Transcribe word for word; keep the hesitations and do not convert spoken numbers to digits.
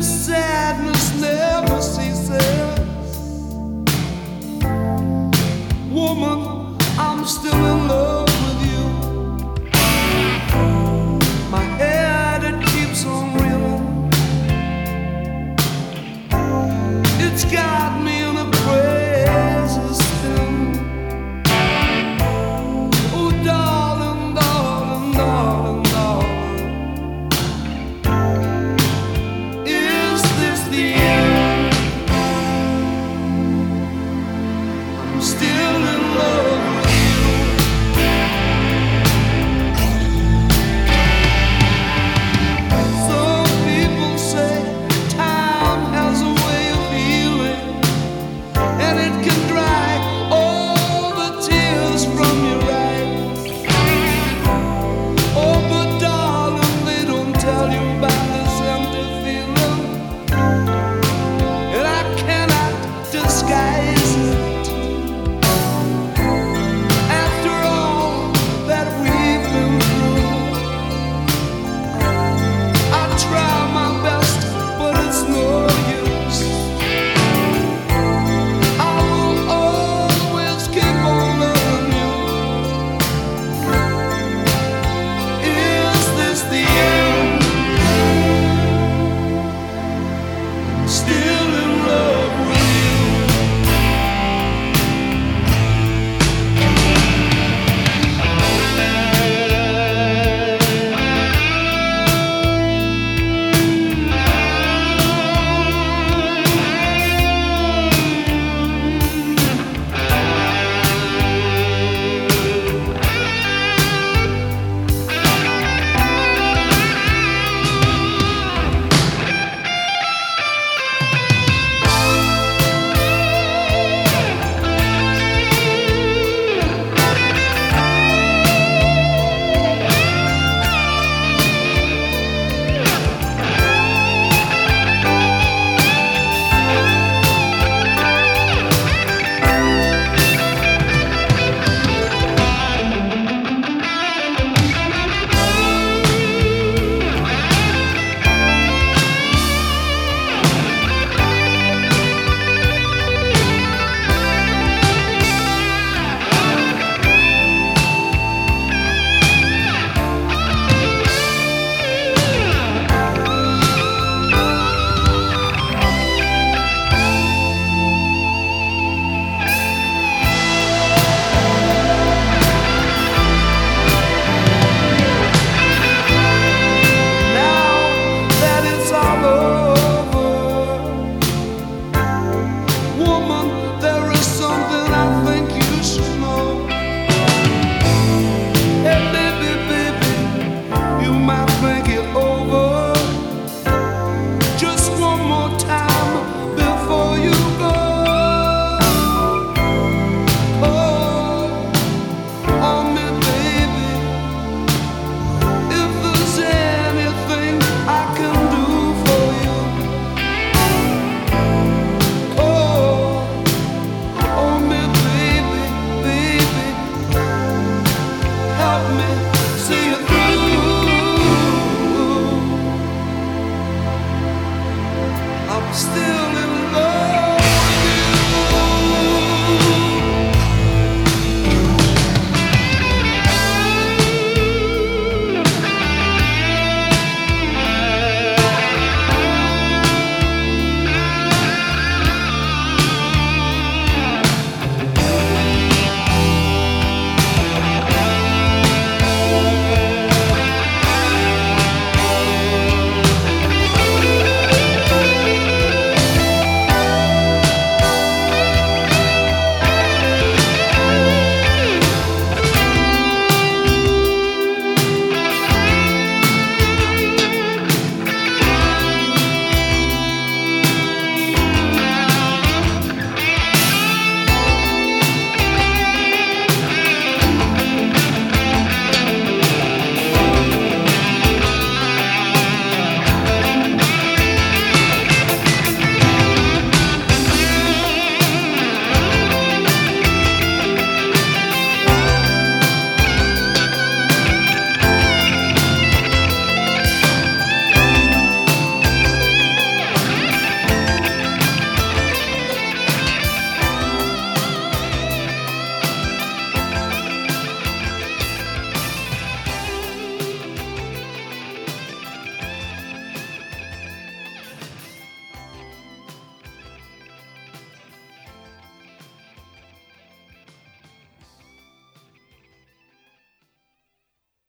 sadness never ceases. Woman, I'm still in love with you. My head, it keeps on reeling. It's got me in a crazy spin. Oh, darling, darling, darling, darling, is this the end? I'm still in love with you. Some people say time has a way of healing, and it can dry all the tears from your eyes. Oh, but darling, they don't tell you about this empty feeling, and I cannot disguise it. After all that we've been through, I try my best, but it's no use. I will always keep on loving you. Is this the end? Still in love with you. Now that it's all over, woman, there is something I think you should know. Hey, baby, baby, you might think it over just one more time before you go. Oh, on me, baby. If there's anything I can do for you, oh, oh me, baby, baby, help me see it through. I'm still